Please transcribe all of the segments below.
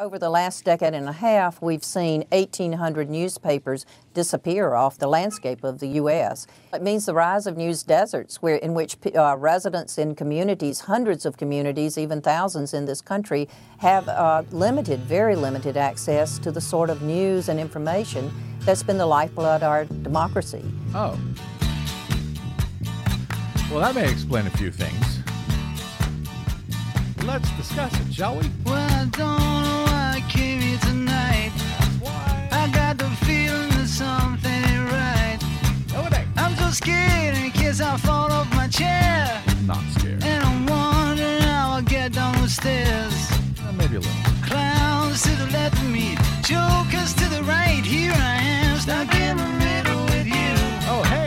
Over the last decade and a half, we've seen 1,800 newspapers disappear off the landscape of the U.S. It means the rise of news deserts, in which residents in communities, hundreds of communities, even thousands in this country, have very limited access to the sort of news and information that's been the lifeblood of our democracy. Oh. Well, that may explain a few things. Let's discuss it, shall we? Well, I don't know why I came here tonight. That's why. I got the feeling that something ain't right. No, it ain't. I'm so scared in case I fall off my chair. Not scared. And I'm wondering how I'll get down the stairs. Maybe a little. Clowns to the left of me, jokers to the right. Here I am, stuck in the middle with you. Oh, hey.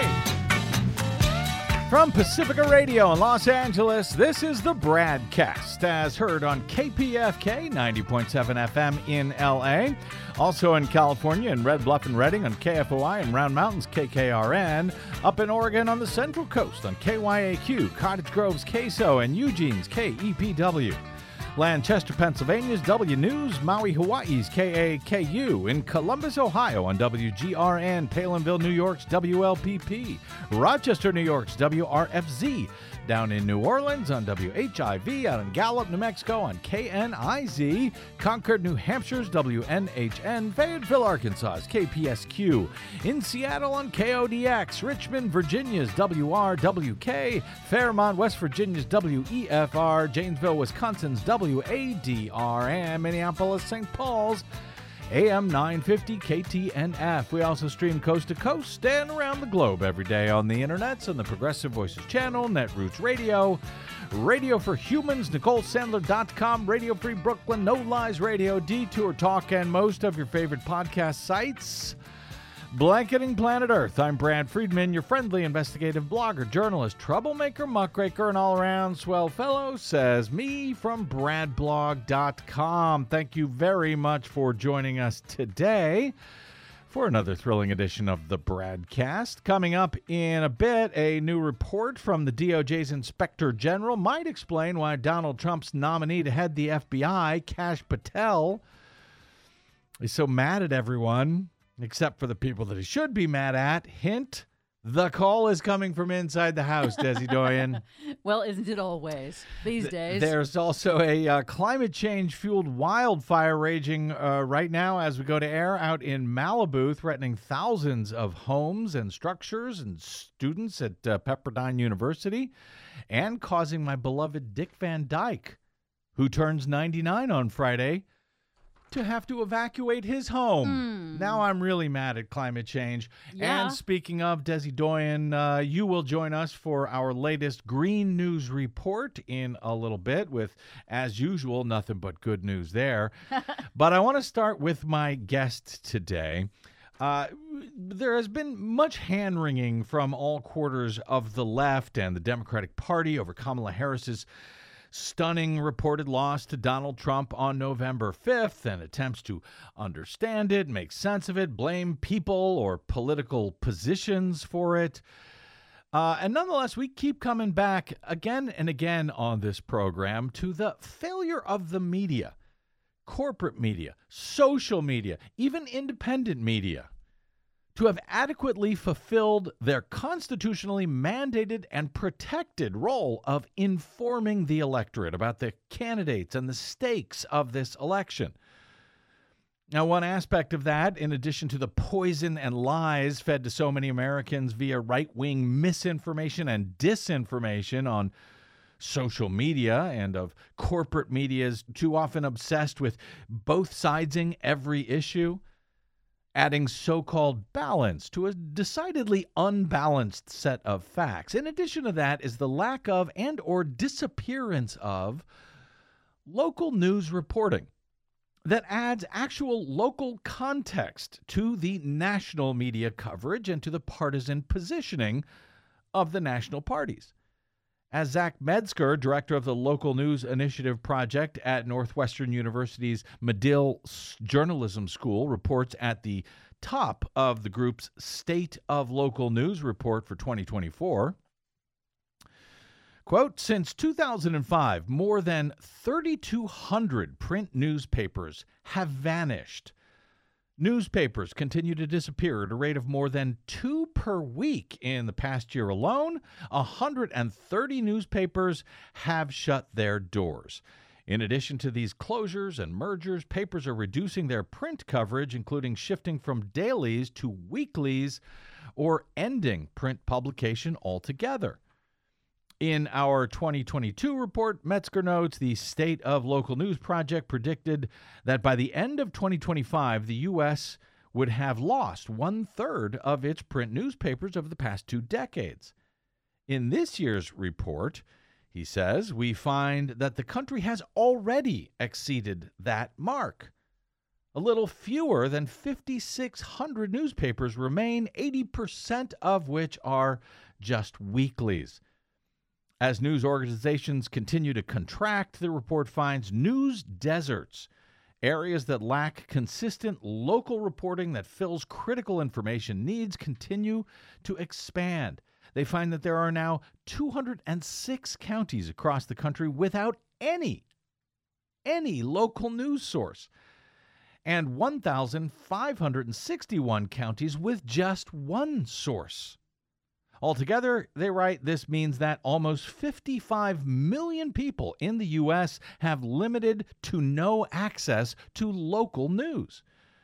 From Pacifica Radio in Los Angeles, this is the Bradcast, as heard on KPFK 90.7 FM in LA. Also in California in Red Bluff and Redding on KFOI and Round Mountains KKRN. Up in Oregon on the Central Coast on KYAQ, Cottage Grove's KSO, and Eugene's KEPW. Lancaster, Pennsylvania's W News, Maui, Hawaii's KAKU, in Columbus, Ohio on WGRN, Palinville, New York's WLPP, Rochester, New York's WRFZ, down in New Orleans on WHIV, out in Gallup, New Mexico on KNIZ, Concord, New Hampshire's WNHN, Fayetteville, Arkansas's KPSQ, in Seattle on KODX, Richmond, Virginia's WRWK, Fairmont, West Virginia's WEFR, Janesville, Wisconsin's WADR, and Minneapolis, St. Paul's AM 950 KTNF. We also stream coast to coast and around the globe every day on the internets on the Progressive Voices channel, Netroots Radio, Radio for Humans, NicoleSandler.com, Radio Free Brooklyn, No Lies Radio, Detour Talk, and most of your favorite podcast sites. Blanketing Planet Earth. I'm Brad Friedman, your friendly investigative blogger, journalist, troublemaker, muckraker, and all-around swell fellow, says me from bradblog.com. Thank you very much for joining us today for another thrilling edition of the Bradcast. Coming up in a bit, a new report from the DOJ's Inspector General might explain why Donald Trump's nominee to head the FBI, Kash Patel, is so mad at everyone, except for the people that he should be mad at. Hint, the call is coming from inside the house, Desi Doyen. Well, isn't it always these days? There's also a climate change-fueled wildfire raging right now as we go to air out in Malibu, threatening thousands of homes and structures and students at Pepperdine University, and causing my beloved Dick Van Dyke, who turns 99 on Friday, to have to evacuate his home. Now I'm really mad at climate change. Yeah. And speaking of, Desi Doyen, you will join us for our latest Green News Report in a little bit with, as usual, nothing but good news there. But I want to start with my guest today. There has been much hand-wringing from all quarters of the left and the Democratic Party over Kamala Harris's stunning reported loss to Donald Trump on November 5th, and attempts to understand it, make sense of it, blame people or political positions for it. And nonetheless, we keep coming back again and again on this program to the failure of the media, corporate media, social media, even independent media, to have adequately fulfilled their constitutionally mandated and protected role of informing the electorate about the candidates and the stakes of this election. Now, one aspect of that, in addition to the poison and lies fed to so many Americans via right-wing misinformation and disinformation on social media, and of corporate media's too often obsessed with both sidesing every issue, adding so-called balance to a decidedly unbalanced set of facts. In addition to that is the lack of and or disappearance of local news reporting that adds actual local context to the national media coverage and to the partisan positioning of the national parties. As Zach Metzger, director of the Local News Initiative Project at Northwestern University's Medill Journalism School, reports at the top of the group's State of Local News report for 2024, Quote, since 2005, more than 3,200 print newspapers have vanished. Newspapers continue to disappear at a rate of more than 2 per week. In the past year alone, 130 newspapers have shut their doors. In addition to these closures and mergers, papers are reducing their print coverage, including shifting from dailies to weeklies or ending print publication altogether. In our 2022 report, Metzger notes the State of Local News Project predicted that by the end of 2025, the U.S. would have lost 1/3 of its print newspapers over the past 2 decades. In this year's report, he says, we find that the country has already exceeded that mark. A little fewer than 5,600 newspapers remain, 80% of which are just weeklies. As news organizations continue to contract, the report finds news deserts, areas that lack consistent local reporting that fills critical information needs, continue to expand. They find that there are now 206 counties across the country without any local news source, and 1,561 counties with just one source. Altogether, they write, this means that almost 55 million people in the U.S. have limited to no access to local news.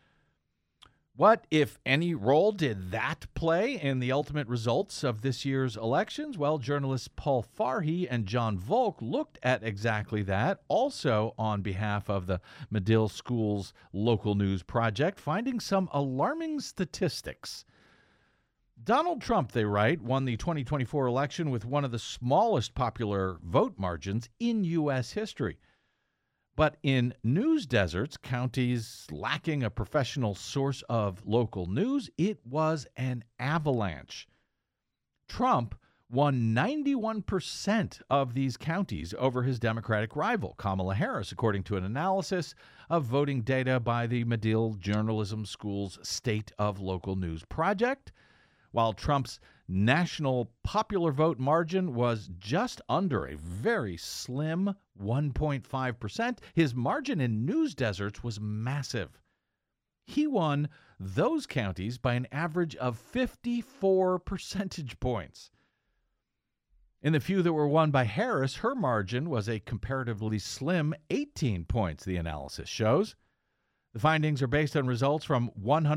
What, if any, role did that play in the ultimate results of this year's elections? Well, journalists Paul Farhi and John Volk looked at exactly that, also on behalf of the Medill School's Local News Project, finding some alarming statistics. Donald Trump, they write, won the 2024 election with one of the smallest popular vote margins in U.S. history. But in news deserts, counties lacking a professional source of local news, it was an avalanche. Trump won 91% of these counties over his Democratic rival, Kamala Harris, according to an analysis of voting data by the Medill Journalism School's State of Local News Project. While Trump's national popular vote margin was just under a very slim 1.5%, his margin in news deserts was massive. He won those counties by an average of 54 percentage points. In the few that were won by Harris, her margin was a comparatively slim 18 points, the analysis shows. The findings are based on results from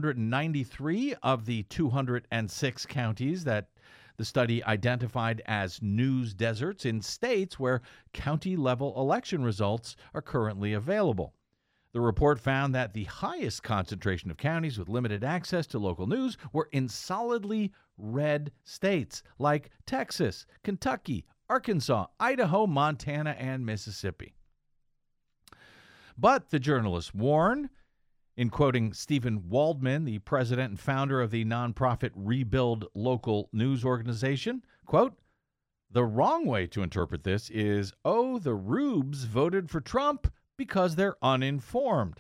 193 of the 206 counties that the study identified as news deserts in states where county-level election results are currently available. The report found that the highest concentration of counties with limited access to local news were in solidly red states like Texas, Kentucky, Arkansas, Idaho, Montana, and Mississippi. But the journalists warn, in quoting Stephen Waldman, the president and founder of the nonprofit Rebuild Local News Organization, quote, the wrong way to interpret this is, oh, the rubes voted for Trump because they're uninformed.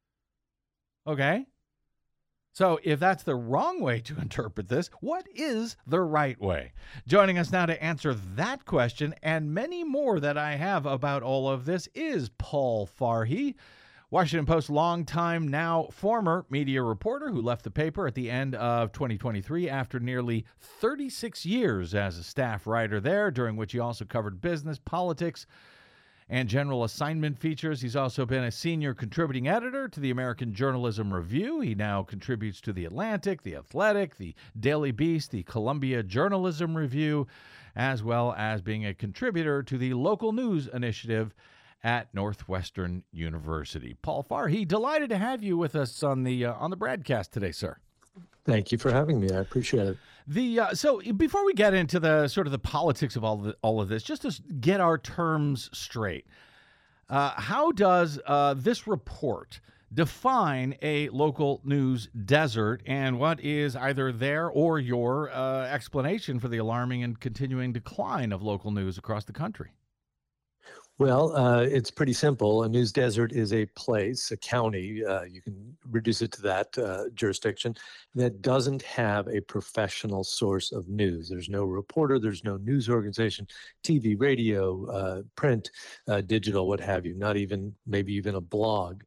Okay? So if that's the wrong way to interpret this, what is the right way? Joining us now to answer that question and many more that I have about all of this is Paul Farhi, Washington Post longtime, now former media reporter who left the paper at the end of 2023 after nearly 36 years as a staff writer there, during which he also covered business, politics, and general assignment features. He's also been a senior contributing editor to the American Journalism Review. He now contributes to The Atlantic, The Athletic, The Daily Beast, the Columbia Journalism Review, as well as being a contributor to the Local News Initiative at Northwestern University. Paul Farhi, delighted to have you with us on the broadcast today, sir. Thank you for having me. I appreciate it. So before we get into the sort of the politics of all of this, just to get our terms straight, how does this report define a local news desert, and what is either their or your explanation for the alarming and continuing decline of local news across the country? Well, it's pretty simple. A news desert is a place, a county, you can reduce it to that jurisdiction, that doesn't have a professional source of news. There's no reporter, there's no news organization, TV, radio, print, digital, what have you, not even, maybe even a blog.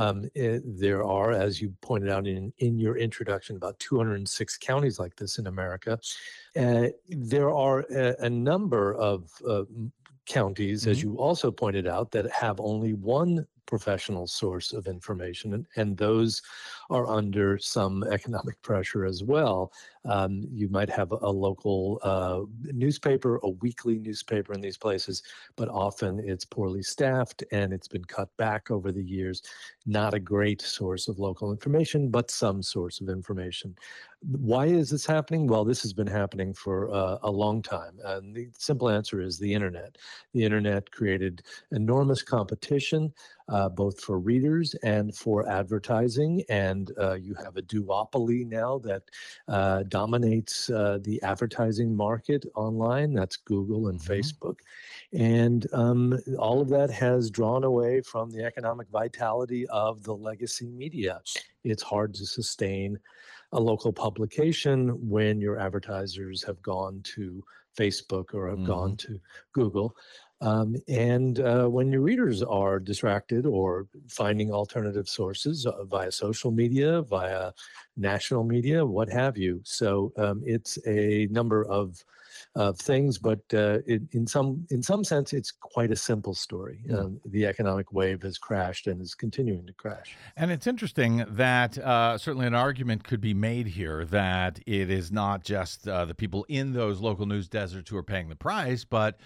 There are, as you pointed out in your introduction, about 206 counties like this in America. There are a number of counties, as you also pointed out, that have only one professional source of information, and those are under some economic pressure as well. You might have a local newspaper, a weekly newspaper in these places, but often it's poorly staffed and it's been cut back over the years. Not a great source of local information, but some source of information. Why is this happening? Well, this has been happening for a long time. And the simple answer is the internet. The internet created enormous competition, both for readers and for advertising. And you have a duopoly now that dominates the advertising market online. That's Google and Facebook. And all of that has drawn away from the economic vitality of the legacy media. It's hard to sustain a local publication when your advertisers have gone to Facebook or have gone to Google. And when your readers are distracted or finding alternative sources via social media, via national media, what have you. So it's a number of things, but in some sense, it's quite a simple story. The economic wave has crashed and is continuing to crash. And it's interesting that certainly an argument could be made here that it is not just the people in those local news deserts who are paying the price, but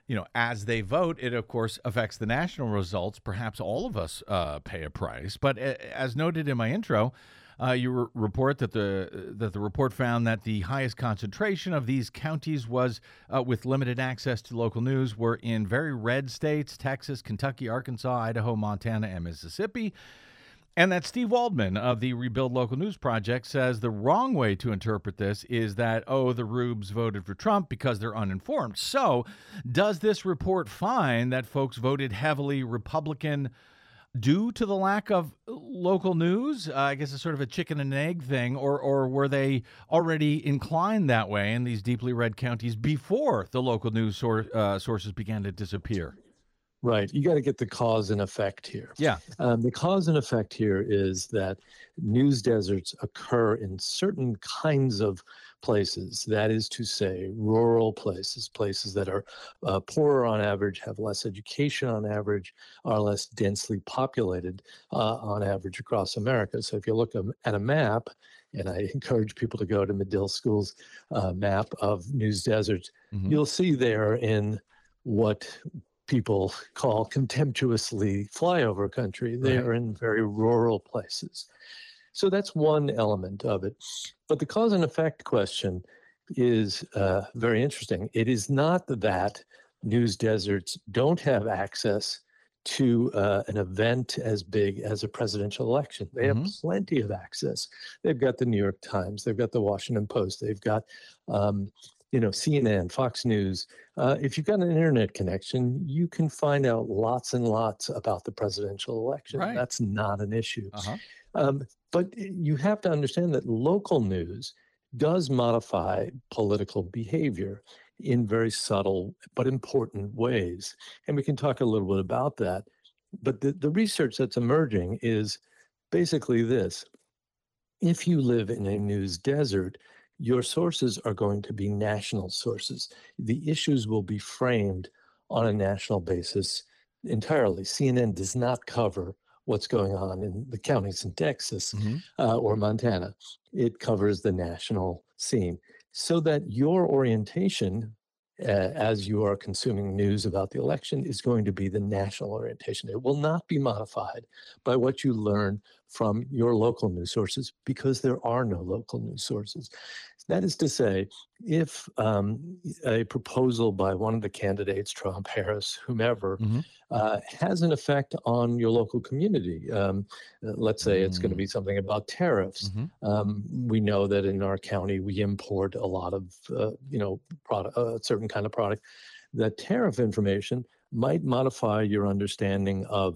as they vote, it of course affects the national results. Perhaps all of us pay a price. But as noted in my intro, you report that the report found that the highest concentration of these counties was with limited access to local news were in very red states: Texas, Kentucky, Arkansas, Idaho, Montana, and Mississippi. And that Steve Waldman of the Rebuild Local News Project says the wrong way to interpret this is that, the Rubes voted for Trump because they're uninformed. So does this report find that folks voted heavily Republican due to the lack of local news? I guess it's sort of a chicken and egg thing, or were they already inclined that way in these deeply red counties before the local news sources began to disappear? Right. You got to get the cause and effect here. Yeah. The cause and effect here is that news deserts occur in certain kinds of places. That is to say, rural places, places that are poorer on average, have less education on average, are less densely populated on average across America. So if you look at a map, and I encourage people to go to Medill School's map of news deserts, you'll see there in what people call contemptuously flyover country. They are in very rural places. So that's one element of it. But the cause and effect question is very interesting. It is not that news deserts don't have access to an event as big as a presidential election. They have plenty of access. They've got the New York Times, they've got the Washington Post, they've got CNN, Fox News. If you've got an internet connection, you can find out lots and lots about the presidential election. Right. That's not an issue. But you have to understand that local news does modify political behavior in very subtle but important ways. And we can talk a little bit about that. But the research that's emerging is basically this. If you live in a news desert, your sources are going to be national sources. The issues will be framed on a national basis entirely. CNN does not cover what's going on in the counties in Texas or Montana. It covers the national scene, so that your orientation as you are consuming news about the election is going to be the national orientation. It will not be modified by what you learn from your local news sources, because there are no local news sources. That is to say, if a proposal by one of the candidates, Trump, Harris, whomever, has an effect on your local community, let's say it's going to be something about tariffs. We know that in our county we import a lot of, product, a certain kind of product. The tariff information might modify your understanding of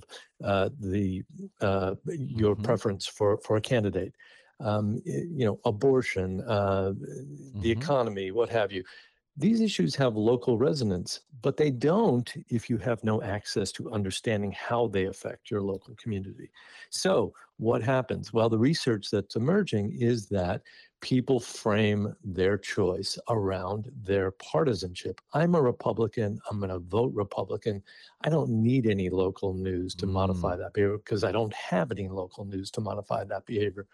your preference for a candidate. Abortion, the economy, what have you. These issues have local resonance, but they don't if you have no access to understanding how they affect your local community. So what happens? Well, the research that's emerging is that people frame their choice around their partisanship. I'm a Republican. I'm going to vote Republican. I don't need any local news to modify that behavior because I don't have any local news to modify that behavior.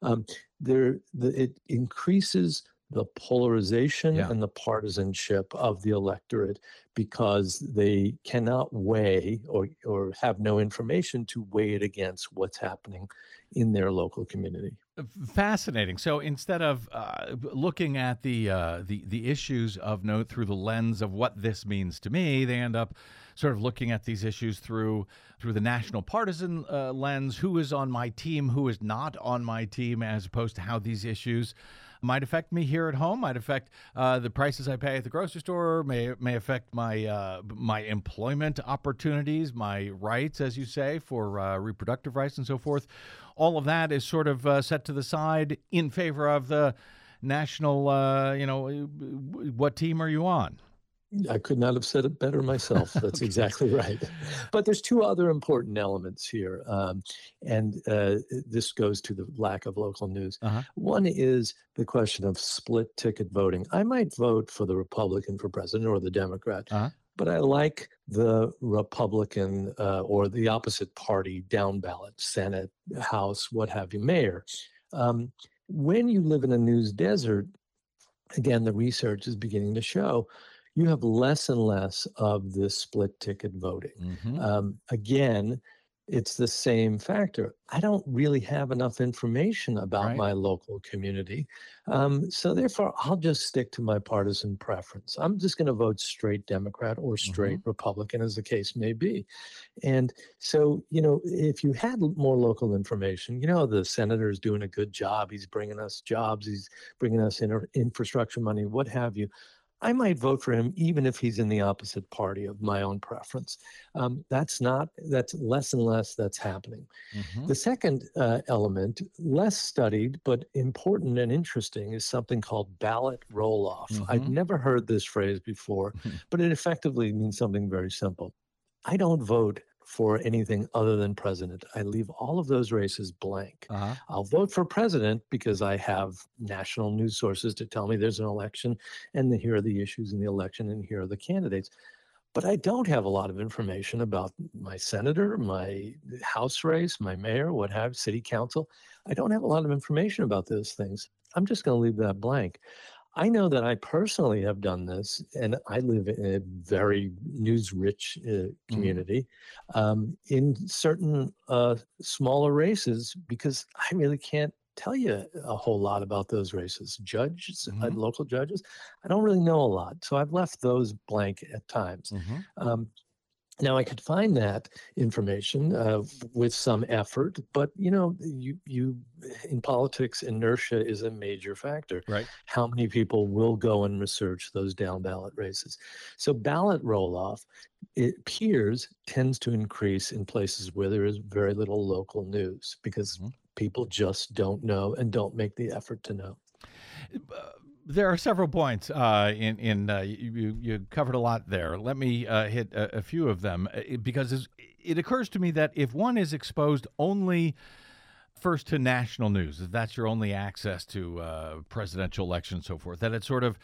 It increases the polarization and the partisanship of the electorate because they cannot weigh or have no information to weigh it against what's happening in their local community. Fascinating. So instead of looking at the issues of note through the lens of what this means to me, they end up sort of looking at these issues through the national partisan lens. Who is on my team? Who is not on my team? As opposed to how these issues might affect me here at home, might affect the prices I pay at the grocery store, may affect my my employment opportunities, my rights, as you say, for reproductive rights and so forth. All of that is sort of set to the side in favor of the national, what team are you on? I could not have said it better myself. That's exactly right. But there's two other important elements here. This goes to the lack of local news. One is the question of split ticket voting. I might vote for the Republican for president or the Democrat, but I like the Republican or the opposite party down ballot, Senate, House, what have you, mayor. When you live in a news desert, again, the research is beginning to show you have less and less of this split ticket voting. Again, it's the same factor. I don't really have enough information about my local community. So therefore, I'll just stick to my partisan preference. I'm just going to vote straight Democrat or straight Republican, as the case may be. And so, if you had more local information, the senator is doing a good job. He's bringing us jobs. He's bringing us infrastructure money, what have you. I might vote for him even if he's in the opposite party of my own preference. That's less and less that's happening. The second element, less studied but important and interesting, is something called ballot roll-off. I've never heard this phrase before, but it effectively means something very simple. I don't vote for anything other than president. I leave all of those races blank. I'll vote for president because I have national news sources to tell me there's an election and here are the issues in the election and here are the candidates. But I don't have a lot of information about my senator, my House race, my mayor, what have, city council. I don't have a lot of information about those things. I'm just going to leave that blank. I know that I personally have done this, and I live in a very news-rich community in certain smaller races because I really can't tell you a whole lot about those races. Judges, local judges, I don't really know a lot. So I've left those blank at times. Now I could find that information with some effort, but you in politics, inertia is a major factor. Right? How many people will go and research those down ballot races? So ballot roll-off, it appears, tends to increase in places where there is very little local news because people just don't know and don't make the effort to know. There are several points you covered a lot there. Let me hit a few of them because it occurs to me that if one is exposed only first to national news, if that's your only access to presidential election and so forth, that it sort of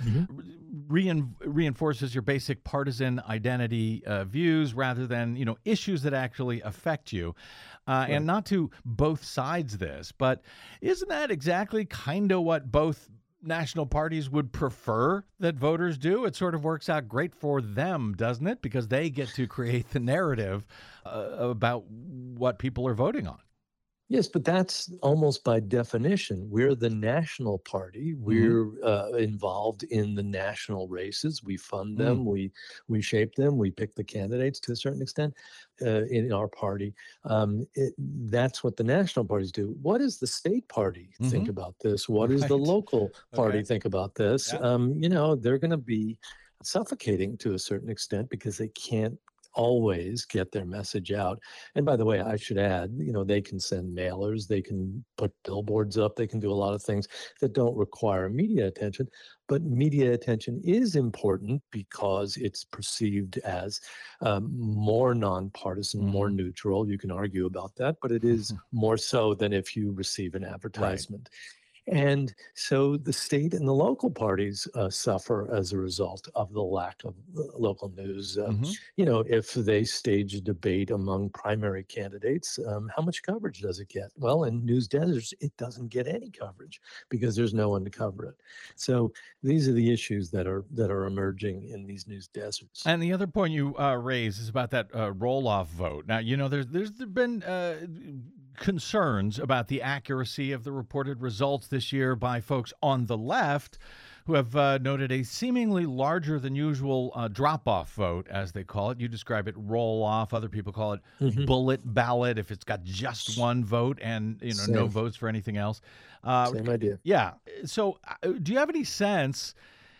reinforces your basic partisan identity views rather than issues that actually affect you. And not to both sides this, but isn't that exactly kind of what both national parties would prefer that voters do? It sort of works out great for them, doesn't it? Because they get to create the narrative about what people are voting on. Yes, but that's almost by definition. We're the national party. We're involved in the national races. We fund them. We shape them. We pick the candidates to a certain extent in our party. That's what the national parties do. What does the state party think about this? What does the local party think about this? They're going to be suffocating to a certain extent because they can't always get their message out. And by the way, I should add, they can send mailers, they can put billboards up, they can do a lot of things that don't require media attention. But media attention is important because it's perceived as more nonpartisan, more neutral. You can argue about that, but it is more so than if you receive an advertisement. And so the state and the local parties suffer as a result of the lack of local news. If they stage a debate among primary candidates, how much coverage does it get? Well, in news deserts, it doesn't get any coverage because there's no one to cover it. So these are the issues that are emerging in these news deserts. And the other point you raise is about that roll-off vote. Now, there's been concerns about the accuracy of the reported results this year by folks on the left who have noted a seemingly larger than usual drop-off vote, as they call it. You describe it roll-off. Other people call it bullet ballot if it's got just one vote and no votes for anything else. Same idea. Yeah. So do you have any sense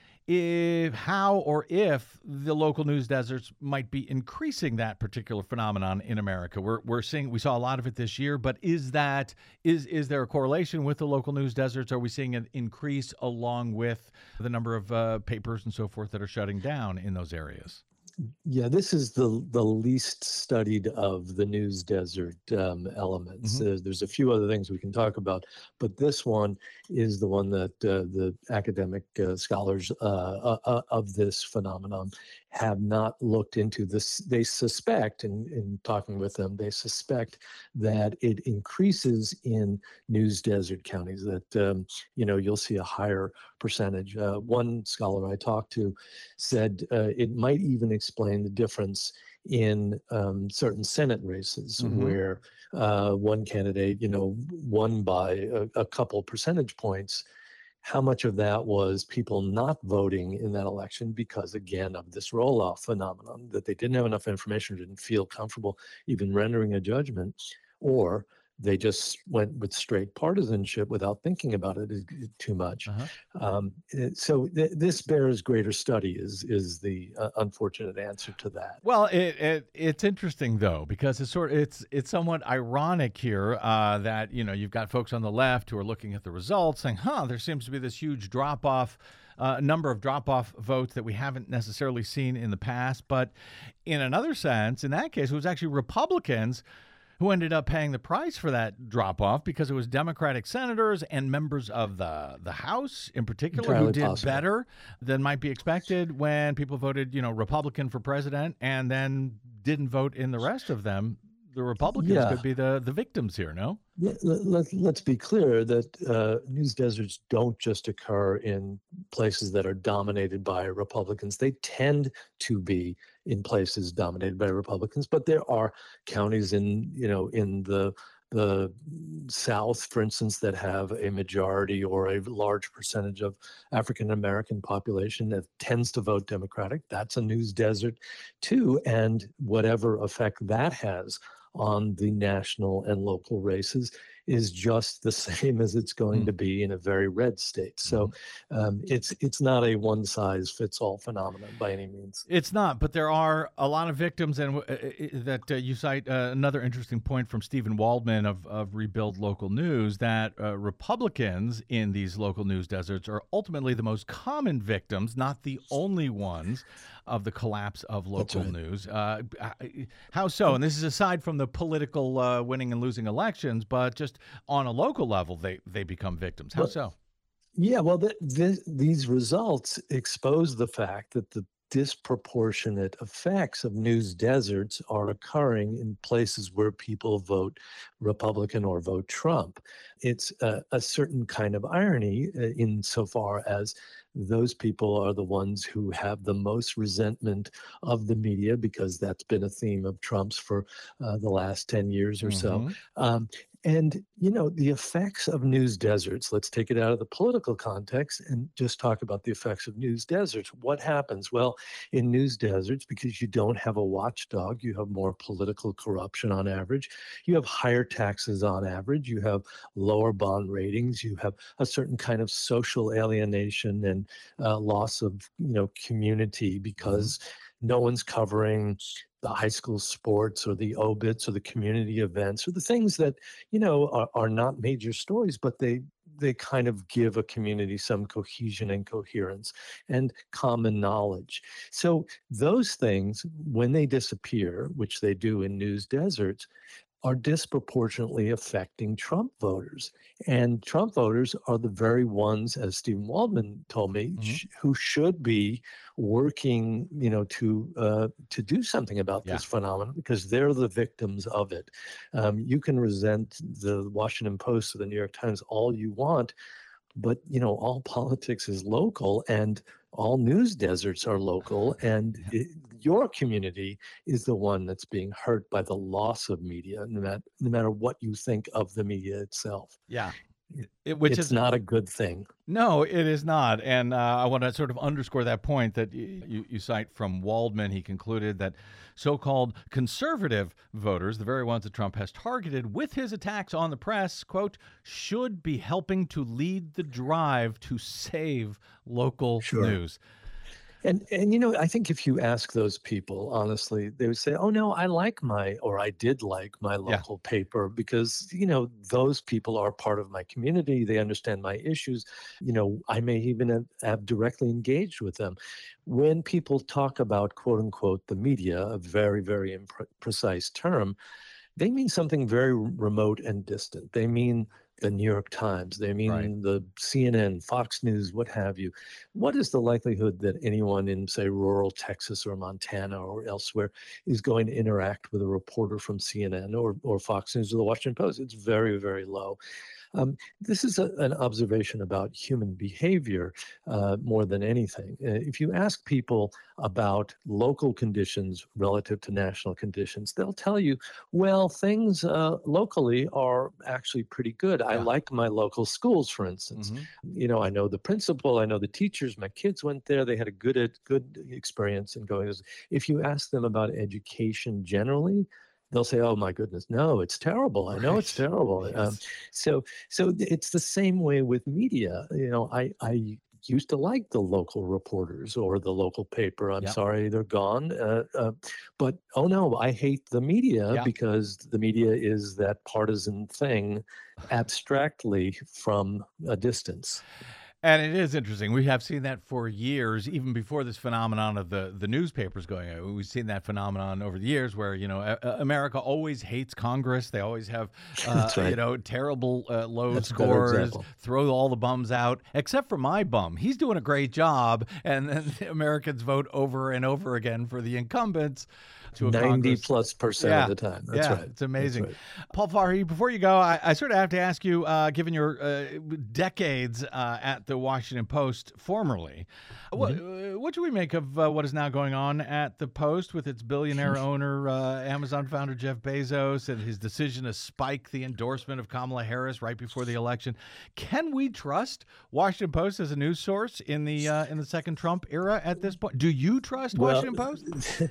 how or if the local news deserts might be increasing that particular phenomenon in America? We saw a lot of it this year, but is there a correlation with the local news deserts? Are we seeing an increase along with the number of papers and so forth that are shutting down in those areas? Yeah, this is the least studied of the news desert elements. There's a few other things we can talk about, but this one is the one that the academic scholars of this phenomenon have not looked into. This. They suspect, in talking with them, they suspect that it increases in news desert counties, that you'll see a higher percentage. One scholar I talked to said it might even explain the difference in certain Senate races where one candidate, won by a couple percentage points. How much of that was people not voting in that election because, again, of this roll-off phenomenon, that they didn't have enough information, didn't feel comfortable even rendering a judgment, or they just went with straight partisanship without thinking about it too much. So this bears greater study is the unfortunate answer to that. Well, it's interesting though, because it's somewhat ironic here that you've got folks on the left who are looking at the results saying, there seems to be this huge drop-off. Number of drop-off votes that we haven't necessarily seen in the past. But in another sense, in that case, it was actually Republicans who ended up paying the price for that drop-off because it was Democratic senators and members of the House in particular who did better than might be expected when people voted, Republican for president and then didn't vote in the rest of them. The Republicans could be the victims here, no? Yeah, let's be clear that news deserts don't just occur in places that are dominated by Republicans. They tend to be in places dominated by Republicans, but there are counties in the South, for instance, that have a majority or a large percentage of African American population that tends to vote Democratic. That's a news desert too, and whatever effect that has on the national and local races is just the same as it's going to be in a very red state. So it's not a one-size-fits-all phenomenon by any means. It's not, but there are a lot of victims, and that you cite another interesting point from Stephen Waldman of Rebuild Local News, that Republicans in these local news deserts are ultimately the most common victims, not the only ones, of the collapse of local news. How so? And this is aside from the political winning and losing elections, but just on a local level, they become victims. How so? Yeah, well, these results expose the fact that the disproportionate effects of news deserts are occurring in places where people vote Republican or vote Trump. It's a certain kind of irony insofar as those people are the ones who have the most resentment of the media, because that's been a theme of Trump's for the last 10 years or so. And, the effects of news deserts, let's take it out of the political context and just talk about the effects of news deserts. What happens? Well, in news deserts, because you don't have a watchdog, you have more political corruption on average. You have higher taxes on average. You have lower bond ratings. You have a certain kind of social alienation and loss of, community, because No one's covering the high school sports or the obits or the community events or the things that, are not major stories, but they kind of give a community some cohesion and coherence and common knowledge. So those things, when they disappear, which they do in news deserts, are disproportionately affecting Trump voters. And Trump voters are the very ones, as Stephen Waldman told me, who should be working, to do something about Yeah. this phenomenon because they're the victims of it. You can resent the Washington Post or the New York Times all you want, but all politics is local and all news deserts are local, and your community is the one that's being hurt by the loss of media, no matter what you think of the media itself. Yeah. Which It's is not a good thing. No, it is not. And I want to sort of underscore that point that you cite from Waldman. He concluded that so-called conservative voters, the very ones that Trump has targeted with his attacks on the press, quote, should be helping to lead the drive to save local news. And I think if you ask those people, honestly, they would say, oh, no, I did like my local paper because, those people are part of my community. They understand my issues. I may even have directly engaged with them. When people talk about, quote unquote, the media, a very, very imprecise term, they mean something very remote and distant. They mean the New York Times, they mean the CNN, Fox News, what have you. What is the likelihood that anyone in, say, rural Texas or Montana or elsewhere is going to interact with a reporter from CNN or Fox News or the Washington Post? It's very, very low. This is an observation about human behavior more than anything. If you ask people about local conditions relative to national conditions, they'll tell you, well, things locally are actually pretty good. I like my local schools, for instance. I know the principal, I know the teachers, my kids went there. They had a good experience in going. If you ask them about education generally, they'll say, oh, my goodness, no, it's terrible. I know it's terrible. Yes. So it's the same way with media. I used to like the local reporters or the local paper. I'm sorry they're gone. But, oh, no, I hate the media because the media is that partisan thing abstractly from a distance. And it is interesting. We have seen that for years, even before this phenomenon of the newspapers going out. We've seen that phenomenon over the years where, America always hates Congress. They always have, terrible low scores, throw all the bums out, except for my bum. He's doing a great job. And then the Americans vote over and over again for the incumbents. To 90+% of the time. That's right. It's amazing. That's right. Paul Farhi, before you go, I sort of have to ask you, given your decades at the Washington Post formerly, what do we make of what is now going on at the Post with its billionaire owner, Amazon founder Jeff Bezos, and his decision to spike the endorsement of Kamala Harris right before the election? Can we trust Washington Post as a news source in the second Trump era at this point? Do you trust Washington Post?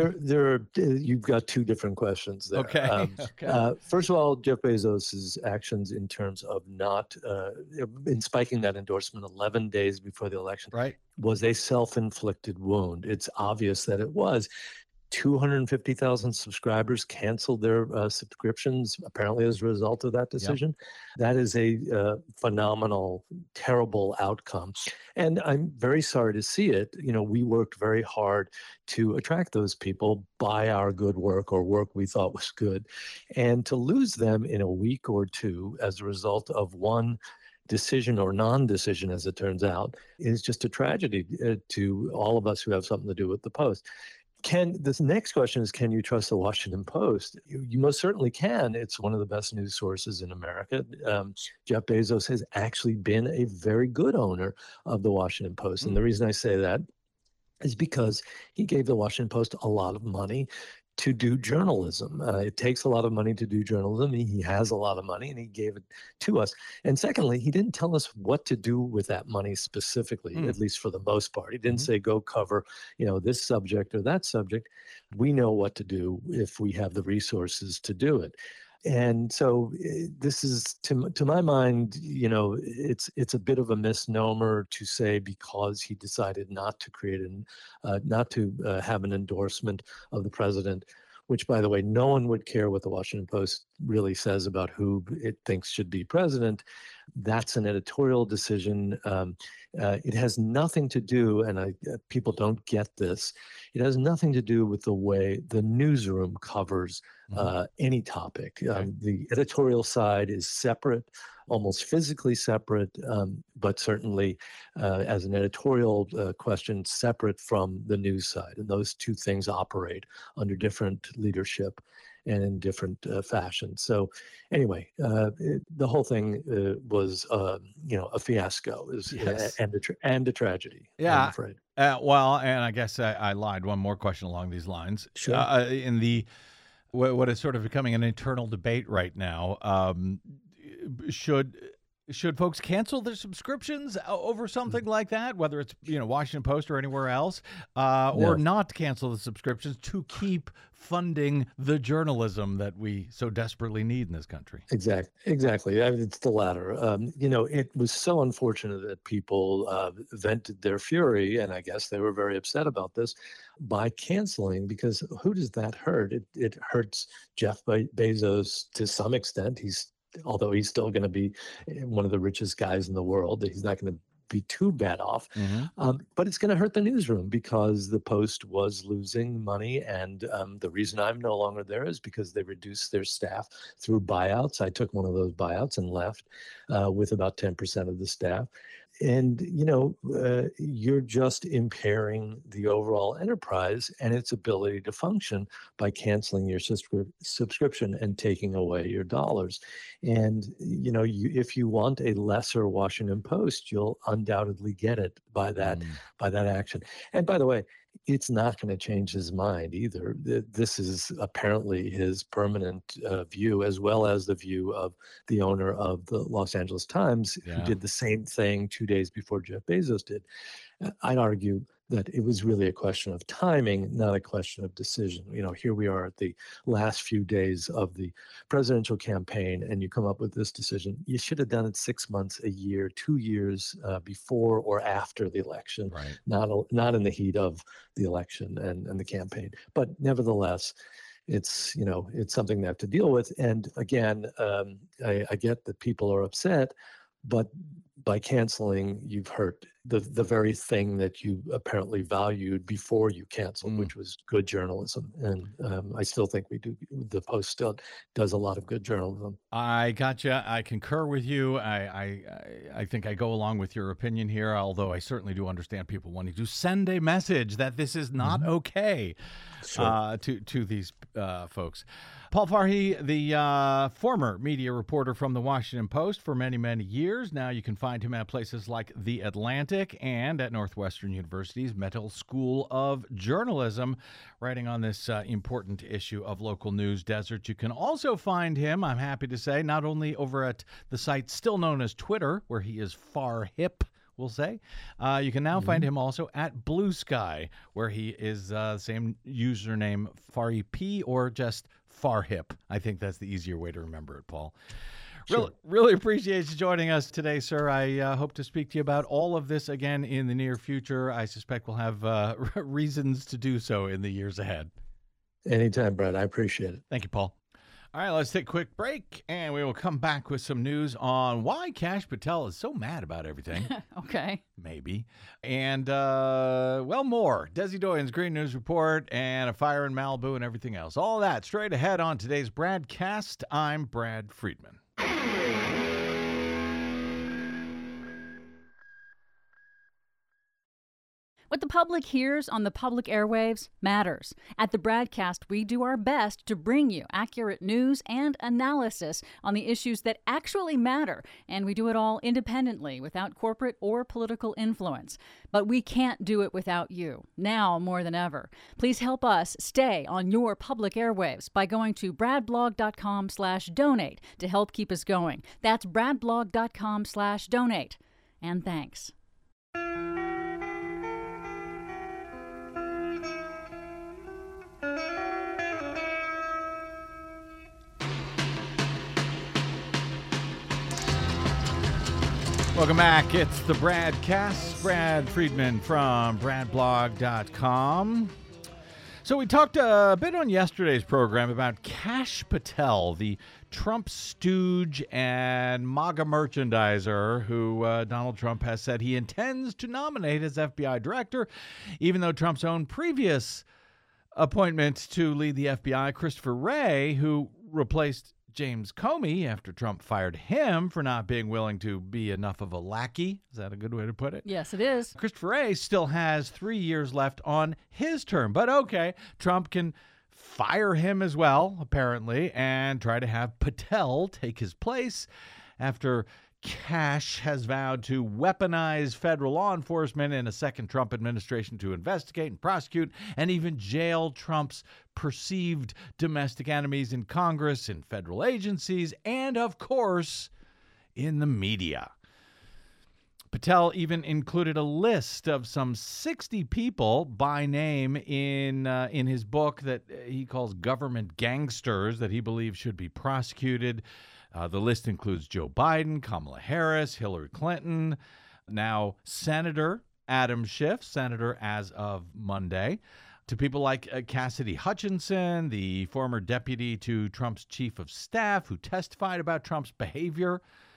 You've got two different questions there. Okay. First of all, Jeff Bezos's actions in terms of not in spiking that endorsement 11 days before the election was a self-inflicted wound. It's obvious that it was. 250,000 subscribers canceled their subscriptions, apparently as a result of that decision. That is a phenomenal, terrible outcome. And I'm very sorry to see it. We worked very hard to attract those people by our good work or work we thought was good. And to lose them in a week or two as a result of one decision or non-decision, as it turns out, is just a tragedy to all of us who have something to do with the Post. This next question is, can you trust the Washington Post? You most certainly can. It's one of the best news sources in America. Jeff Bezos has actually been a very good owner of the Washington Post. And the reason I say that is because he gave the Washington Post a lot of money to do journalism. It takes a lot of money to do journalism. He has a lot of money and he gave it to us. And secondly, he didn't tell us what to do with that money specifically, at least for the most part. He didn't say, go cover, this subject or that subject. We know what to do if we have the resources to do it. And so this is, to my mind, it's a bit of a misnomer to say because he decided not to not to have an endorsement of the president, which, by the way, no one would care what the Washington Post really says about who it thinks should be president. That's an editorial decision. It has nothing to do, and people don't get this, it has nothing to do with the way the newsroom covers any topic. The editorial side is separate, almost physically separate, but certainly as an editorial question, separate from the news side. And those two things operate under different leadership and in different fashions. So anyway, the whole thing was, a fiasco and a tragedy, Yeah. I'm afraid. Well, and I guess I lied. One more question along these lines. Sure. In the what is sort of becoming an internal debate right now, should folks cancel their subscriptions over something like that, whether it's Washington Post or anywhere else, or not cancel the subscriptions to keep funding the journalism that we so desperately need in this country? Exactly. It's the latter. It was so unfortunate that people vented their fury, and I guess they were very upset about this, by canceling, because who does that hurt? It hurts Jeff Bezos to some extent. Although he's still going to be one of the richest guys in the world, he's not going to be too bad off. But it's going to hurt the newsroom because the Post was losing money. And the reason I'm no longer there is because they reduced their staff through buyouts. I took one of those buyouts and left with about 10% of the staff. And, you're just impairing the overall enterprise and its ability to function by canceling your subscription and taking away your dollars. And, if you want a lesser Washington Post, you'll undoubtedly get it by that action. And by the way, it's not going to change his mind either. This is apparently his permanent view, as well as the view of the owner of the Los Angeles Times, who did the same thing 2 days before Jeff Bezos did. I'd argue that it was really a question of timing, not a question of decision. Here we are at the last few days of the presidential campaign, and you come up with this decision. You should have done it 6 months, a year, 2 years before or after the election, right? Not in the heat of the election and the campaign. But nevertheless, it's something they have to deal with. And again, I get that people are upset, but by canceling, you've hurt the very thing that you apparently valued before you canceled, which was good journalism. And I still think the Post still does a lot of good journalism. I gotcha. I concur with you. I think I go along with your opinion here, although I certainly do understand people wanting to send a message that this is not okay to these folks. Paul Farhi, the former media reporter from the Washington Post for many, many years. Now you can find him at places like The Atlantic and at Northwestern University's Metal School of Journalism, writing on this important issue of local news deserts. You can also find him, I'm happy to say, not only over at the site still known as Twitter, where he is far hip, we'll say. You can now find him also at Blue Sky, where he is the same username, FarEP, or just Far Hip. I think that's the easier way to remember it, Paul. Sure. Really appreciate you joining us today, sir. I hope to speak to you about all of this again in the near future. I suspect we'll have reasons to do so in the years ahead. Anytime, Brad. I appreciate it. Thank you, Paul. All right, let's take a quick break, and we will come back with some news on why Kash Patel is so mad about everything. Okay. Maybe. And, more. Desi Doyen's Green News Report and a fire in Malibu and everything else. All that straight ahead on today's BradCast. I'm Brad Friedman. What the public hears on the public airwaves matters. At the BradCast, we do our best to bring you accurate news and analysis on the issues that actually matter, and we do it all independently, without corporate or political influence. But we can't do it without you, now more than ever. Please help us stay on your public airwaves by going to bradblog.com/donate to help keep us going. That's bradblog.com/donate. And thanks. Welcome back. It's the Bradcast. Brad Friedman from bradblog.com. So we talked a bit on yesterday's program about Kash Patel, the Trump stooge and MAGA merchandiser who Donald Trump has said he intends to nominate as FBI director, even though Trump's own previous appointment to lead the FBI, Christopher Wray, who replaced James Comey after Trump fired him for not being willing to be enough of a lackey. Is that a good way to put it? Yes, it is. Christopher Wray still has 3 years left on his term. But okay, Trump can fire him as well, apparently, and try to have Patel take his place after Kash has vowed to weaponize federal law enforcement in a second Trump administration to investigate and prosecute and even jail Trump's perceived domestic enemies in Congress, in federal agencies, and, of course, in the media. Patel even included a list of some 60 people by name in his book that he calls Government Gangsters that he believes should be prosecuted. The list includes Joe Biden, Kamala Harris, Hillary Clinton, now Senator Adam Schiff, senator as of Monday, to people like Cassidy Hutchinson, the former deputy to Trump's chief of staff who testified about Trump's behavior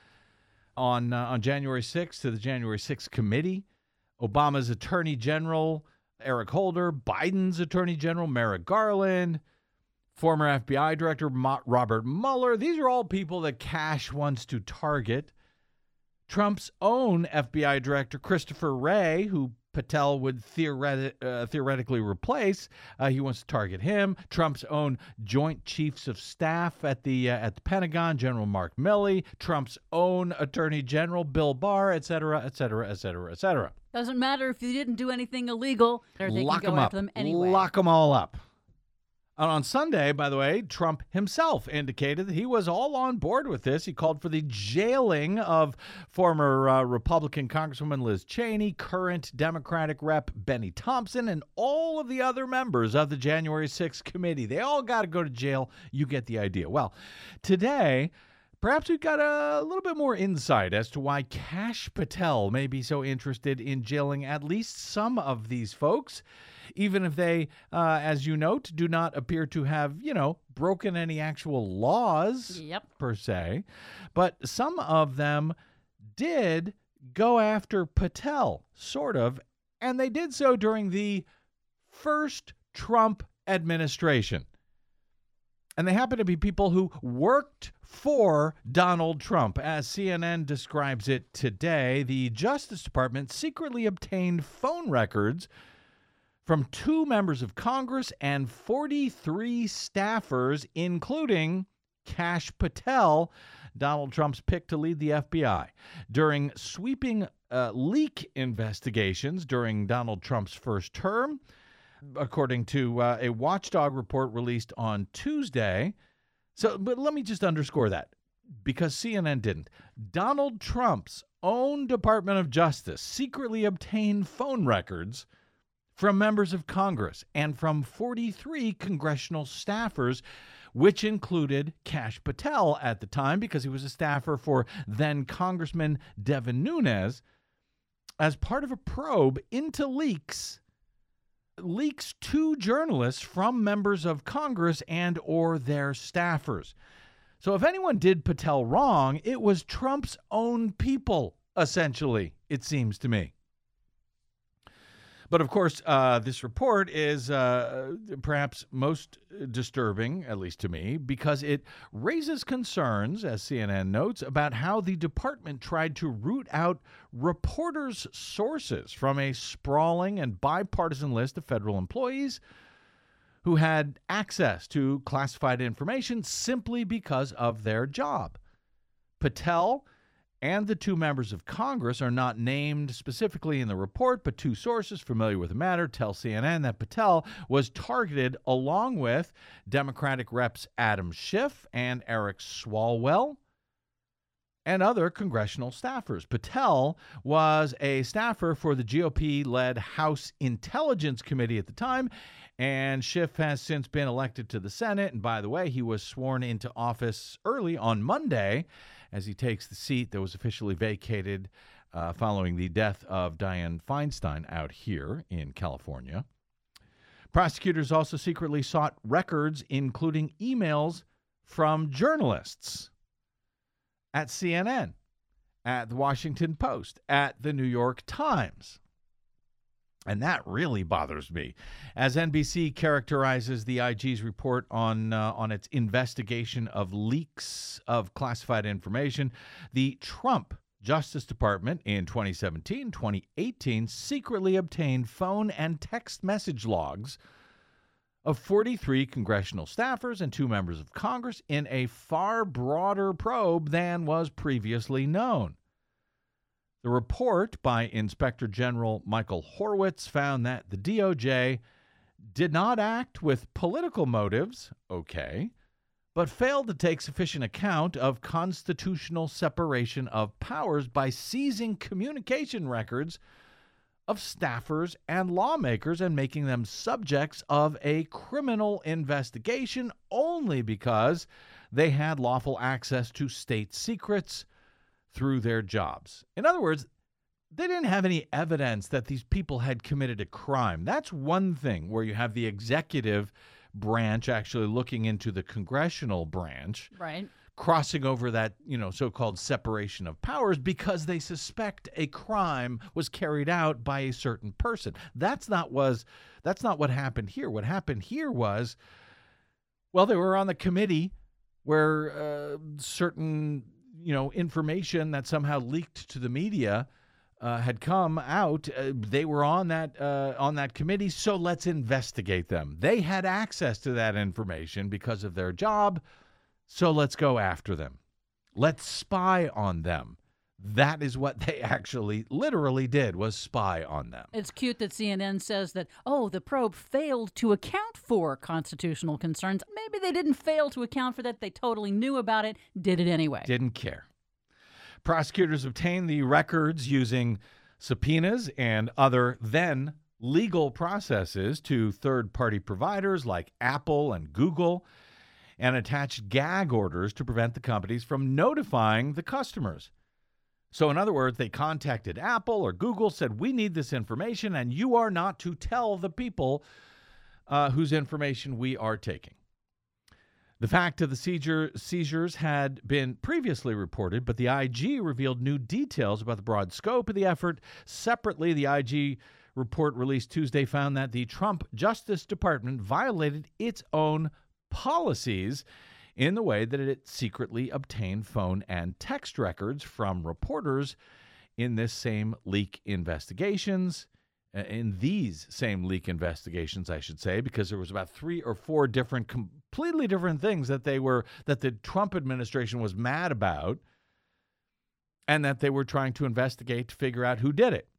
on January 6th to the January 6th committee, Obama's Attorney General Eric Holder, Biden's Attorney General Merrick Garland, former FBI Director Robert Mueller. These are all people that Kash wants to target. Trump's own FBI Director Christopher Wray, who Patel would theoretically replace, he wants to target him. Trump's own Joint Chiefs of Staff at the Pentagon, General Mark Milley. Trump's own Attorney General Bill Barr, et cetera, et cetera, et cetera, et cetera. Doesn't matter if you didn't do anything illegal. They Lock can go them up. after them anyway. Lock them all up. And on Sunday, by the way, Trump himself indicated that he was all on board with this. He called for the jailing of former Republican Congresswoman Liz Cheney, current Democratic Rep Benny Thompson, and all of the other members of the January 6th committee. They all got to go to jail. You get the idea. Well, today, perhaps we've got a little bit more insight as to why Kash Patel may be so interested in jailing at least some of these folks, even if they, as you note, do not appear to have, broken any actual laws per se. But some of them did go after Patel, sort of, and they did so during the first Trump administration. And they happen to be people who worked for Donald Trump. As CNN describes it today, the Justice Department secretly obtained phone records from 2 members of Congress and 43 staffers, including Kash Patel, Donald Trump's pick to lead the FBI. During sweeping leak investigations during Donald Trump's first term, according to a watchdog report released on Tuesday. But let me just underscore that, because CNN didn't. Donald Trump's own Department of Justice secretly obtained phone records from members of Congress and from 43 congressional staffers, which included Kash Patel at the time, because he was a staffer for then Congressman Devin Nunes, as part of a probe into leaks to journalists from members of Congress and or their staffers. So if anyone did Patel wrong, it was Trump's own people, essentially, it seems to me. But of course, this report is perhaps most disturbing, at least to me, because it raises concerns, as CNN notes, about how the department tried to root out reporters' sources from a sprawling and bipartisan list of federal employees who had access to classified information simply because of their job. Patel and the 2 members of Congress are not named specifically in the report, but 2 sources familiar with the matter tell CNN that Patel was targeted along with Democratic Reps Adam Schiff and Eric Swalwell and other congressional staffers. Patel was a staffer for the GOP-led House Intelligence Committee at the time, and Schiff has since been elected to the Senate. And by the way, he was sworn into office early on Monday as he takes the seat that was officially vacated following the death of Dianne Feinstein out here in California. Prosecutors also secretly sought records, including emails from journalists at CNN, at the Washington Post, at the New York Times. And that really bothers me, as NBC characterizes the IG's report on its investigation of leaks of classified information. The Trump Justice Department in 2017-2018 secretly obtained phone and text message logs of 43 congressional staffers and 2 members of Congress in a far broader probe than was previously known. The report by Inspector General Michael Horowitz found that the DOJ did not act with political motives, but failed to take sufficient account of constitutional separation of powers by seizing communication records of staffers and lawmakers and making them subjects of a criminal investigation only because they had lawful access to state secrets through their jobs. In other words, they didn't have any evidence that these people had committed a crime. That's one thing where you have the executive branch actually looking into the congressional branch, Right. crossing over that, so-called separation of powers because they suspect a crime was carried out by a certain person. That's not what happened here. What happened here was, they were on the committee where certain information that somehow leaked to the media had come out. They were on that committee, so let's investigate them. They had access to that information because of their job, so let's go after them. Let's spy on them. That is what they actually literally did, was spy on them. It's cute that CNN says that, the probe failed to account for constitutional concerns. Maybe they didn't fail to account for that. They totally knew about it, did it anyway. Didn't care. Prosecutors obtained the records using subpoenas and other then legal processes to third-party providers like Apple and Google, and attached gag orders to prevent the companies from notifying the customers. So in other words, they contacted Apple or Google, said, we need this information, and you are not to tell the people whose information we are taking. The fact of the seizures had been previously reported, but the IG revealed new details about the broad scope of the effort. Separately, the IG report released Tuesday found that the Trump Justice Department violated its own policies in the way that it secretly obtained phone and text records from reporters in these same leak investigations, I should say, because there was about 3 or 4 different, completely different things that the Trump administration was mad about, and that they were trying to investigate to figure out who did it.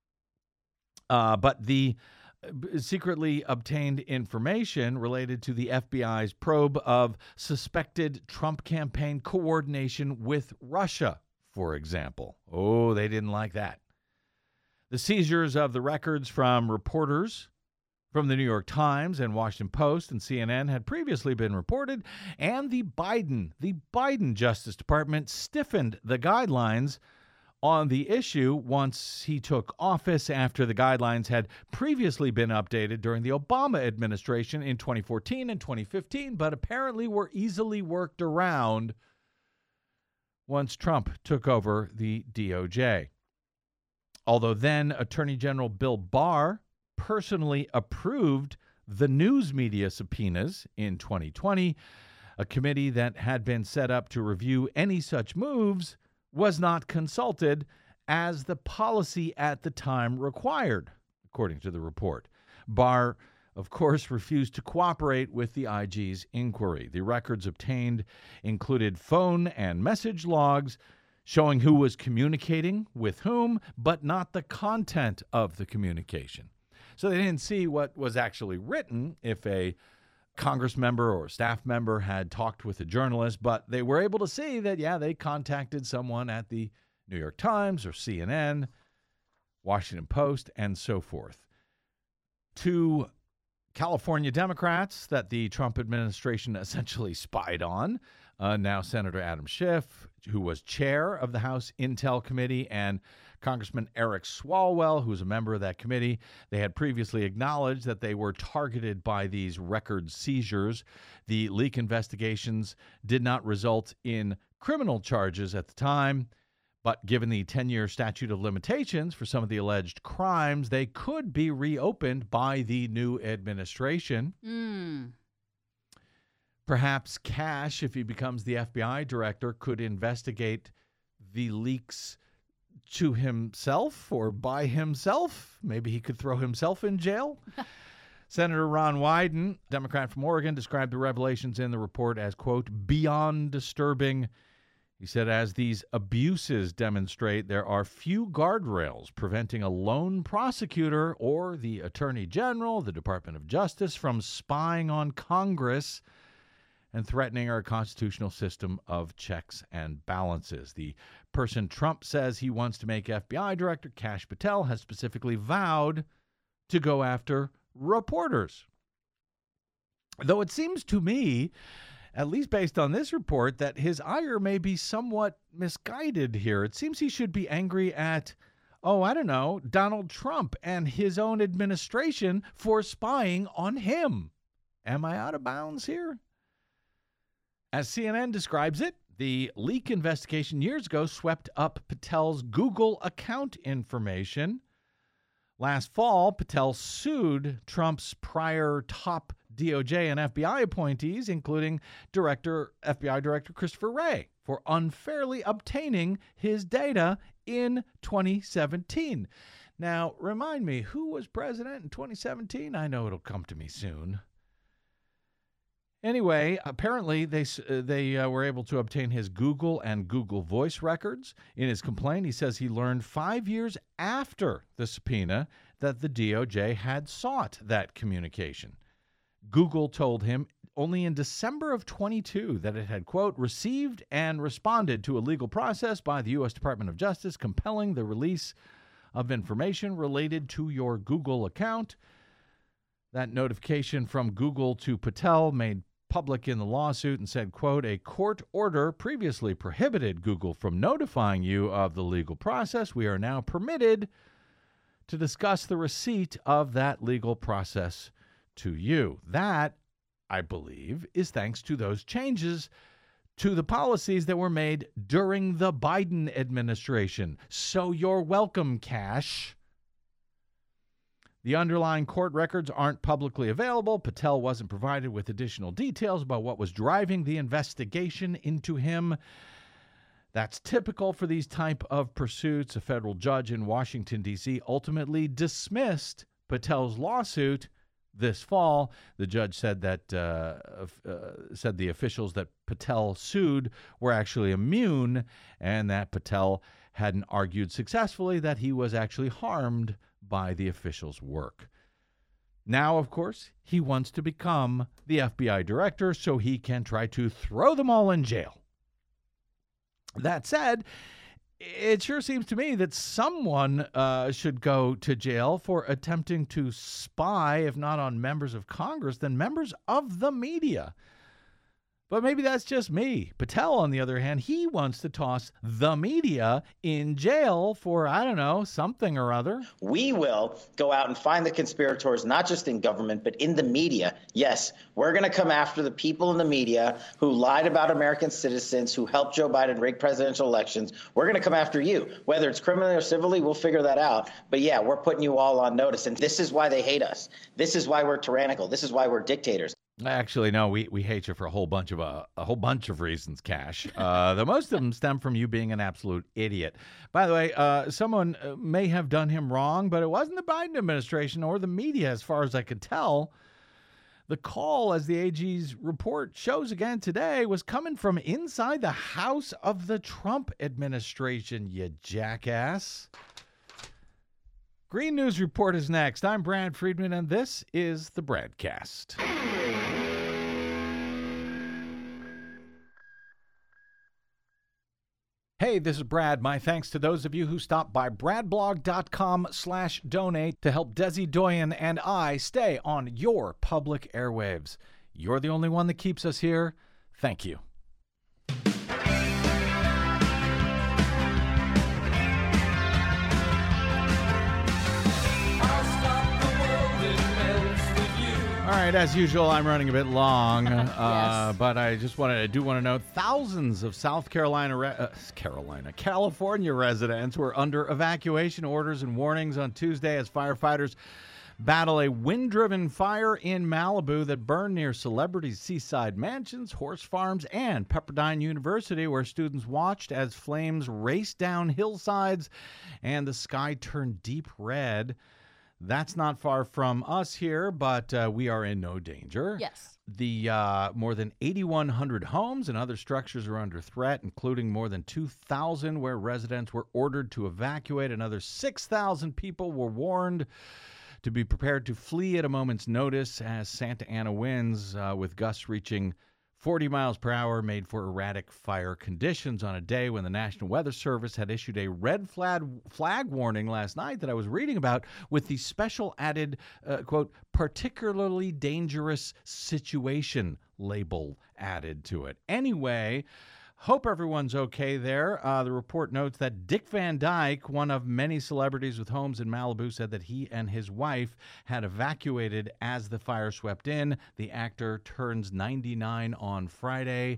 But the secretly obtained information related to the FBI's probe of suspected Trump campaign coordination with Russia, for example. Oh, they didn't like that. The seizures of the records from reporters from the New York Times and Washington Post and CNN had previously been reported, and the Biden Justice Department stiffened the guidelines on the issue once he took office, after the guidelines had previously been updated during the Obama administration in 2014 and 2015, but apparently were easily worked around once Trump took over the DOJ. Although then Attorney General Bill Barr personally approved the news media subpoenas in 2020, a committee that had been set up to review any such moves was not consulted, as the policy at the time required, according to the report. Barr, of course, refused to cooperate with the IG's inquiry. The records obtained included phone and message logs showing who was communicating with whom, but not the content of the communication. So they didn't see what was actually written if a Congress member or staff member had talked with a journalist, but they were able to see that, they contacted someone at the New York Times or CNN, Washington Post, and so forth. 2 California Democrats that the Trump administration essentially spied on Now Senator Adam Schiff, who was chair of the House Intel Committee, and Congressman Eric Swalwell, who's a member of that committee, they had previously acknowledged that they were targeted by these record seizures. The leak investigations did not result in criminal charges at the time, but given the 10-year statute of limitations for some of the alleged crimes, they could be reopened by the new administration. Perhaps Kash, if he becomes the FBI director, could investigate the leaks to himself or by himself. Maybe he could throw himself in jail. Senator Ron Wyden, Democrat from Oregon, described the revelations in the report as, quote, beyond disturbing. He said, as these abuses demonstrate, there are few guardrails preventing a lone prosecutor or the Attorney General, the Department of Justice, from spying on Congress and threatening our constitutional system of checks and balances. The person Trump says he wants to make FBI director, Kash Patel, has specifically vowed to go after reporters. Though it seems to me, at least based on this report, that his ire may be somewhat misguided here. It seems he should be angry at, Donald Trump and his own administration for spying on him. Am I out of bounds here? As CNN describes it, the leak investigation years ago swept up Patel's Google account information. Last fall, Patel sued Trump's prior top DOJ and FBI appointees, including FBI Director Christopher Wray, for unfairly obtaining his data in 2017. Now, remind me, who was president in 2017? I know it'll come to me soon. Anyway, apparently they were able to obtain his Google and Google Voice records. In his complaint, he says he learned 5 years after the subpoena that the DOJ had sought that communication. Google told him only in December of 22 that it had, quote, received and responded to a legal process by the U.S. Department of Justice compelling the release of information related to your Google account. That notification from Google to Patel made public in the lawsuit and said, quote, a court order previously prohibited Google from notifying you of the legal process. We are now permitted to discuss the receipt of that legal process to you. That, I believe, is thanks to those changes to the policies that were made during the Biden administration. So you're welcome, Kash. The underlying court records aren't publicly available. Patel wasn't provided with additional details about what was driving the investigation into him. That's typical for these type of pursuits. A federal judge in Washington, D.C. ultimately dismissed Patel's lawsuit this fall. The judge said that the officials that Patel sued were actually immune, and that Patel hadn't argued successfully that he was actually harmed by the officials' work. Now, of course, he wants to become the FBI director so he can try to throw them all in jail. That said, it sure seems to me that someone should go to jail for attempting to spy, if not on members of Congress, then members of the media. But maybe that's just me. Patel, on the other hand, he wants to toss the media in jail for, something or other. We will go out and find the conspirators, not just in government, but in the media. Yes, we're going to come after the people in the media who lied about American citizens, who helped Joe Biden rig presidential elections. We're going to come after you. Whether it's criminally or civilly, we'll figure that out. But yeah, we're putting you all on notice. And this is why they hate us. This is why we're tyrannical. This is why we're dictators. Actually, no, we hate you for a whole bunch of reasons, Kash. The most of them stem from you being an absolute idiot. By the way, someone may have done him wrong, but it wasn't the Biden administration or the media, as far as I could tell. The call, as the AG's report shows again today, was coming from inside the house of the Trump administration, you jackass. Green News Report is next. I'm Brad Friedman, and this is the Bradcast. Hey, this is Brad. My thanks to those of you who stopped by bradblog.com/donate to help Desi Doyen and I stay on your public airwaves. You're the only one that keeps us here. Thank you. right, as usual, I'm running a bit long, Yes. but I do want to note thousands of California residents were under evacuation orders and warnings on Tuesday as firefighters battle a wind-driven fire in Malibu that burned near celebrities' seaside mansions, horse farms, and Pepperdine University, where students watched as flames raced down hillsides and the sky turned deep red. That's not far from us here, but we are in no danger. Yes. The more than 8,100 homes and other structures are under threat, including more than 2,000 where residents were ordered to evacuate. Another 6,000 people were warned to be prepared to flee at a moment's notice as Santa Ana winds with gusts reaching 40 miles per hour made for erratic fire conditions on a day when the National Weather Service had issued a red flag warning last night that I was reading about with the special added, quote, particularly dangerous situation label added to it. Anyway, hope everyone's okay there. The report notes that Dick Van Dyke, one of many celebrities with homes in Malibu, said that he and his wife had evacuated as the fire swept in. The actor turns 99 on Friday.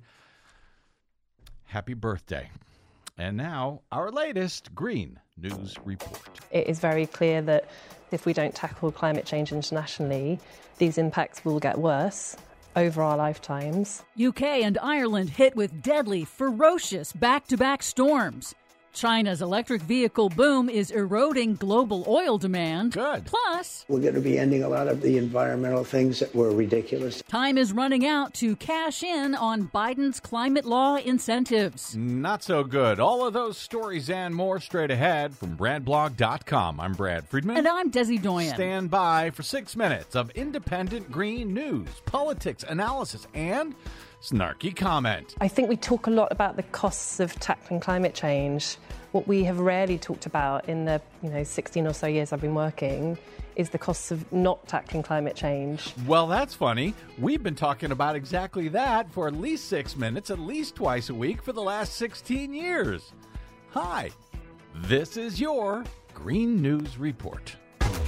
Happy birthday. And now, our latest Green News Report. It is very clear that if we don't tackle climate change internationally, these impacts will get worse over our lifetimes. UK and Ireland hit with deadly, ferocious back-to-back storms. China's electric vehicle boom is eroding global oil demand. Good. Plus, we're going to be ending a lot of the environmental things that were ridiculous. Time is running out to cash in on Biden's climate law incentives. Not so good. All of those stories and more straight ahead from BradBlog.com. I'm Brad Friedman. And I'm Desi Doyen. Stand by for 6 minutes of independent green news, politics, analysis, and snarky comment. I think we talk a lot about the costs of tackling climate change. What we have rarely talked about in the 16 or so years I've been working is the costs of not tackling climate change. Well, that's funny. We've been talking about exactly that for at least 6 minutes, at least twice a week for the last 16 years. Hi, this is your Green News Report.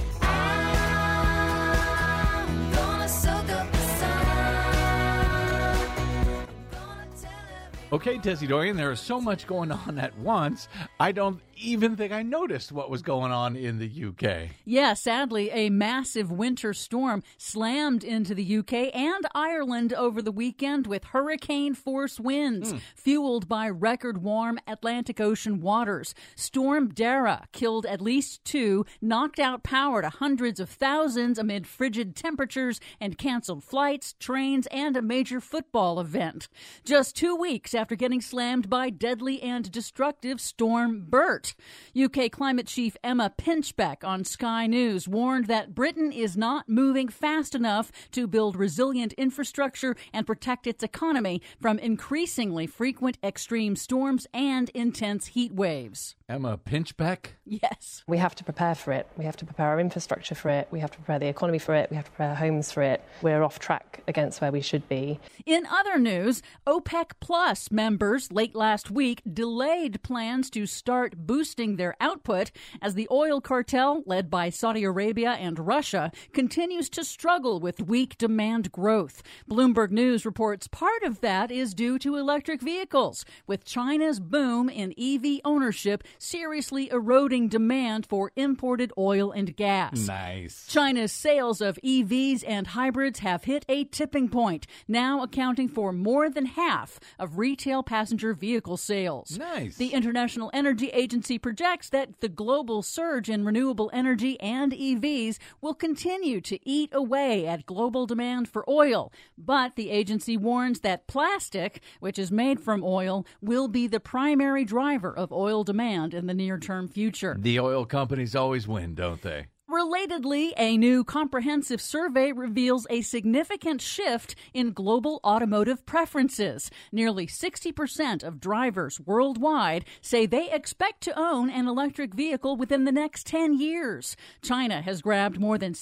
Okay, Desi Doyen, there is so much going on at once, I don't even think I noticed what was going on in the UK. Yeah, sadly, a massive winter storm slammed into the UK and Ireland over the weekend with hurricane-force winds, fueled by record-warm Atlantic Ocean waters. Storm Dara killed at least 2, knocked out power to hundreds of thousands amid frigid temperatures, and canceled flights, trains, and a major football event. Just 2 weeks after getting slammed by deadly and destructive Storm Bert. UK climate chief Emma Pinchbeck on Sky News warned that Britain is not moving fast enough to build resilient infrastructure and protect its economy from increasingly frequent extreme storms and intense heat waves. Emma Pinchbeck? Yes. We have to prepare for it. We have to prepare our infrastructure for it. We have to prepare the economy for it. We have to prepare our homes for it. We're off track against where we should be. In other news, OPEC Plus members late last week delayed plans to start boosting their output as the oil cartel, led by Saudi Arabia and Russia, continues to struggle with weak demand growth. Bloomberg News reports part of that is due to electric vehicles, with China's boom in EV ownership seriously eroding demand for imported oil and gas. Nice. China's sales of EVs and hybrids have hit a tipping point, now accounting for more than half of retail passenger vehicle sales. Nice. The International Energy Agency projects that the global surge in renewable energy and EVs will continue to eat away at global demand for oil. But the agency warns that plastic, which is made from oil, will be the primary driver of oil demand in the near-term future. The oil companies always win, don't they? Relatedly, a new comprehensive survey reveals a significant shift in global automotive preferences. Nearly 60% of drivers worldwide say they expect to own an electric vehicle within the next 10 years. China has grabbed more than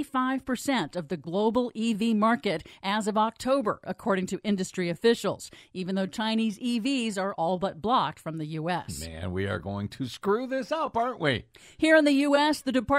75% of the global EV market as of October, according to industry officials, even though Chinese EVs are all but blocked from the U.S. Man, we are going to screw this up, aren't we? Here in the U.S., the Department of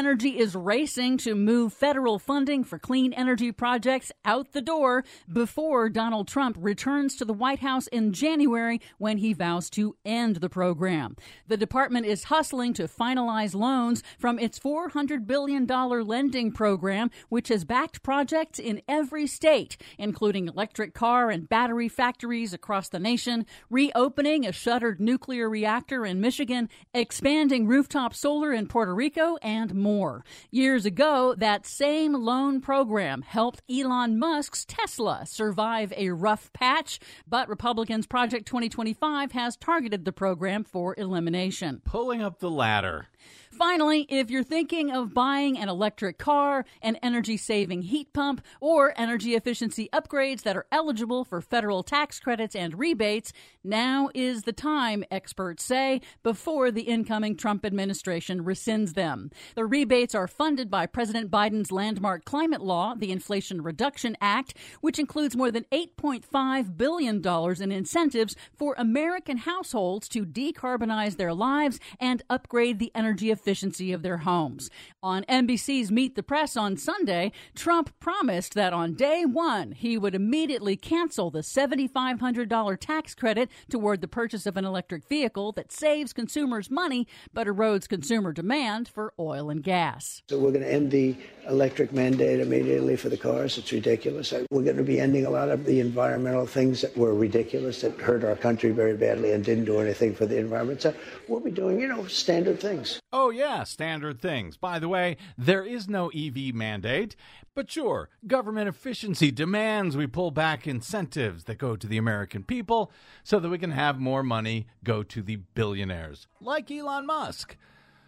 Energy is racing to move federal funding for clean energy projects out the door before Donald Trump returns to the White House in January when he vows to end the program. The department is hustling to finalize loans from its $400 billion lending program, which has backed projects in every state, including electric car and battery factories across the nation, reopening a shuttered nuclear reactor in Michigan, expanding rooftop solar in Puerto Rico, and more. Years ago, that same loan program helped Elon Musk's Tesla survive a rough patch, but Republicans' Project 2025 has targeted the program for elimination. Pulling up the ladder. Finally, if you're thinking of buying an electric car, an energy-saving heat pump, or energy efficiency upgrades that are eligible for federal tax credits and rebates, now is the time, experts say, before the incoming Trump administration rescinds them. The rebates are funded by President Biden's landmark climate law, the Inflation Reduction Act, which includes more than $8.5 billion in incentives for American households to decarbonize their lives and upgrade the energy efficiency of their homes. On NBC's Meet the Press on Sunday, Trump promised that on day one, he would immediately cancel the $7,500 tax credit toward the purchase of an electric vehicle that saves consumers money but erodes consumer demand for oil and gas. So we're going to end the electric mandate immediately for the cars. It's ridiculous. We're going to be ending a lot of the environmental things that were ridiculous, that hurt our country very badly and didn't do anything for the environment. So we'll be doing, standard things. Oh, yeah, standard things. By the way, there is no EV mandate, but sure, government efficiency demands we pull back incentives that go to the American people so that we can have more money go to the billionaires, like Elon Musk.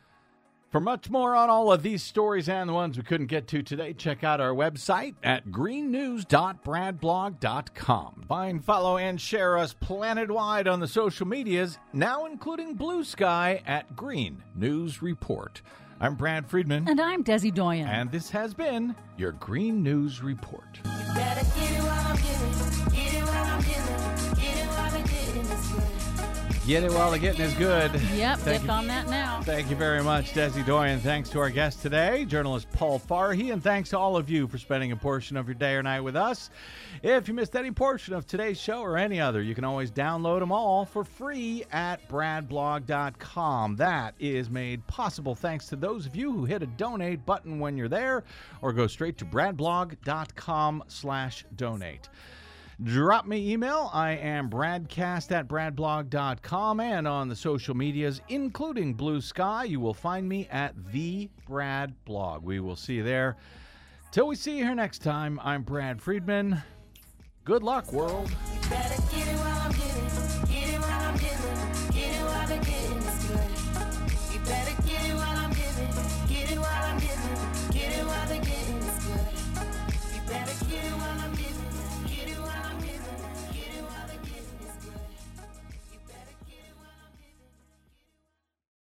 For much more on all of these stories and the ones we couldn't get to today, check out our website at greennews.bradblog.com. Find, follow, and share us planet-wide on the social medias, now including Blue Sky at Green News Report. I'm Brad Friedman. And I'm Desi Doyen. And this has been your Green News Report. You better get it while I'm getting it. Get it while I'm getting it. Get it while I'm getting it. Get it while the getting is good. Yep, dip on that now. Thank you very much, Desi Doyen. Thanks to our guest today, journalist Paul Farhi, and thanks to all of you for spending a portion of your day or night with us. If you missed any portion of today's show or any other, you can always download them all for free at bradblog.com. That is made possible thanks to those of you who hit a donate button when you're there or go straight to bradblog.com/donate. Drop me email. I am bradcast@bradblog.com, and on the social medias, including Blue Sky, you will find me at The Brad Blog. We will see you there. Till we see you here next time, I'm Brad Friedman. Good luck, world. You better get it